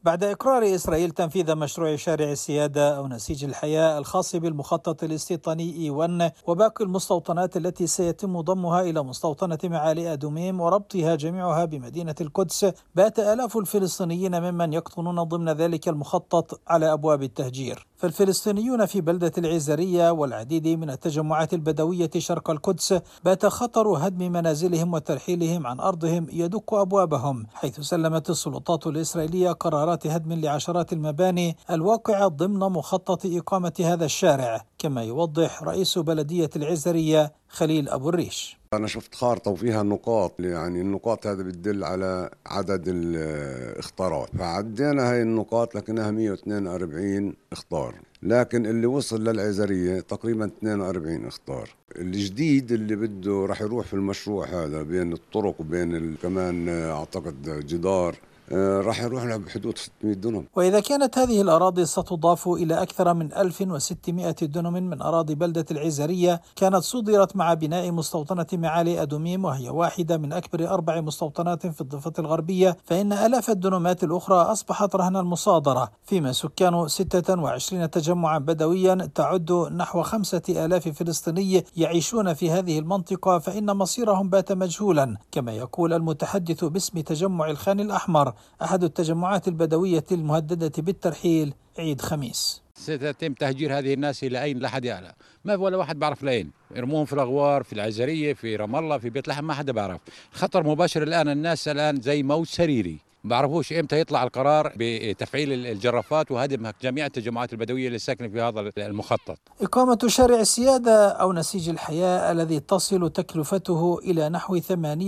بعد إقرار إسرائيل تنفيذ مشروع شارع السيادة أو نسيج الحياة الخاص بالمخطط الاستيطاني E1 وباقي المستوطنات التي سيتم ضمها إلى مستوطنة معالي أدوميم وربطها جميعها بمدينة القدس، بات آلاف الفلسطينيين ممن يقطنون ضمن ذلك المخطط على أبواب التهجير. فالفلسطينيون في بلدة العزرية والعديد من التجمعات البدوية شرق القدس بات خطر هدم منازلهم وترحيلهم عن أرضهم يدق أبوابهم، حيث سلمت السلطات الإسرائيلية قرارات هدم لعشرات المباني الواقعة ضمن مخطط إقامة هذا الشارع، كما يوضح رئيس بلدية العزرية خليل أبو الريش. أنا شفت خارطة وفيها نقاط، يعني النقاط هذا بتدل على عدد الإخطارات، فعدينا هاي النقاط لكنها 142 إخطار، لكن اللي وصل للعزرية تقريبا 42 إخطار. الجديد اللي بده راح يروح في المشروع هذا بين الطرق وبين كمان أعتقد جدار، راح يروح له بحدود 600 دنم. وإذا كانت هذه الأراضي ستضاف إلى أكثر من 1600 دنم من أراضي بلدة العزرية كانت صدرت مع بناء مستوطنة معالي أدوميم، وهي واحدة من أكبر 4 مستوطنات في الضفة الغربية، فإن آلاف الدنمات الأخرى أصبحت رهن المصادرة، فيما سكان 26 تجمعا بدويا تعد نحو 5000 فلسطيني يعيشون في هذه المنطقة، فإن مصيرهم بات مجهولا، كما يقول المتحدث باسم تجمع الخان الأحمر أحد التجمعات البدوية المهددة بالترحيل عيد خميس. سيتم تهجير هذه الناس إلى أين؟ لا حد يعلم، ما ولا واحد بعرف لين يرموهم في الأغوار، في العزرية، في رام الله، في بيت لحم، ما حدا بعرف. خطر مباشر الآن، الناس الآن زي موت سريري، بعرفوش امتى يطلع القرار بتفعيل الجرافات وهدم جميع التجمعات البدويه اللي ساكنه في هذا المخطط. إقامة شارع السيادة أو نسيج الحياة الذي تصل تكلفته إلى نحو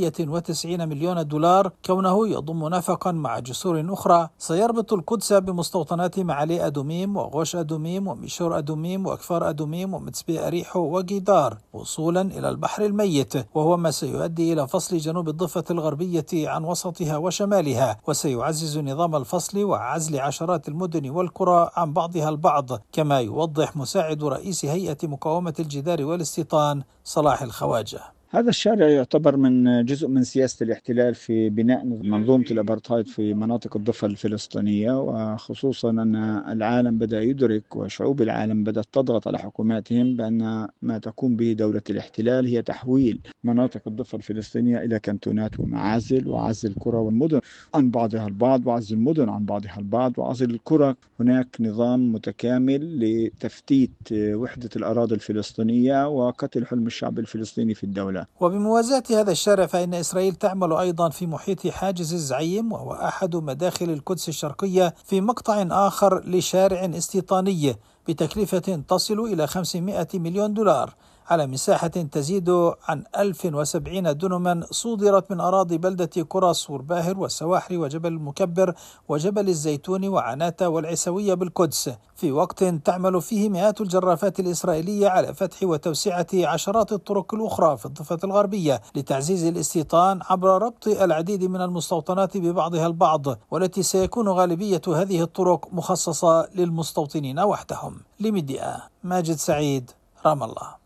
98 مليون دولار، كونه يضم نفقا مع جسور أخرى، سيربط القدس بمستوطنات معالي أدوميم وغوش أدوميم وميشور أدوميم وأكفار أدوميم ومتسبي أريحو وجيدار وصولا إلى البحر الميت، وهو ما سيؤدي إلى فصل جنوب الضفة الغربية عن وسطها وشمالها، وسيعزز نظام الفصل وعزل عشرات المدن والقرى عن بعضها البعض، كما يوضح مساعد رئيس هيئة مقاومة الجدار والاستيطان صلاح الخواجة. هذا الشارع يعتبر من جزء من سياسة الاحتلال في بناء منظومة الأبرتايد في مناطق الضفة الفلسطينية، وخصوصا أن العالم بدأ يدرك وشعوب العالم بدأت تضغط على حكوماتهم بأن ما تقوم به دولة الاحتلال هي تحويل مناطق الضفة الفلسطينية إلى كنتونات ومعازل، وعزل القرى والمدن عن بعضها البعض، وعزل المدن عن بعضها البعض، وعزل القرى. هناك نظام متكامل لتفتيت وحدة الأراضي الفلسطينية وقتل حلم الشعب الفلسطيني في الدولة. وبموازاة هذا الشارع فإن إسرائيل تعمل أيضا في محيط حاجز الزعيم، وهو أحد مداخل القدس الشرقية، في مقطع آخر لشارع استيطاني بتكلفة تصل إلى 500 مليون دولار على مساحة تزيد عن 1070 دنما، صودرت من أراضي بلدة قرى صور باهر والسواحل وجبل المكبر وجبل الزيتون وعناتة والعسوية بالقدس، في وقت تعمل فيه مئات الجرافات الإسرائيلية على فتح وتوسعة عشرات الطرق الأخرى في الضفة الغربية لتعزيز الاستيطان عبر ربط العديد من المستوطنات ببعضها البعض، والتي سيكون غالبية هذه الطرق مخصصة للمستوطنين وحدهم. لميديا ماجد سعيد، رام الله.